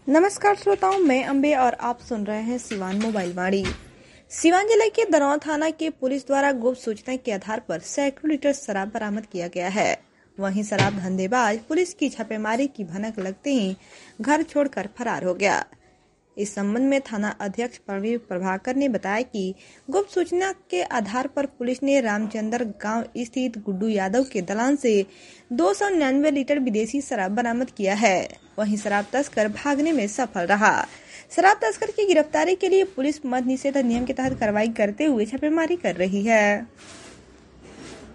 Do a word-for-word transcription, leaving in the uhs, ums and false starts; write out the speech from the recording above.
नमस्कार श्रोताओं, मैं अम्बे और आप सुन रहे हैं सिवान मोबाइल वाणी। सिवान जिले के दरौंदा थाना के पुलिस द्वारा गुप्त सूचना के आधार पर सैकड़ों लीटर शराब बरामद किया गया है। वहीं शराब धंधेबाज पुलिस की छापेमारी की भनक लगते ही घर छोड़कर फरार हो गया। इस संबंध में थाना अध्यक्ष प्रवीण प्रभाकर ने बताया कि गुप्त सूचना के आधार पर पुलिस ने रामचंद्र गांव स्थित गुड्डू यादव के दलान से दो सौ निन्यानवे लीटर विदेशी शराब बरामद किया है। वहीं शराब तस्कर भागने में सफल रहा। शराब तस्कर की गिरफ्तारी के लिए पुलिस मद्य निषेध नियम के तहत कार्रवाई करते हुए छापेमारी कर रही है।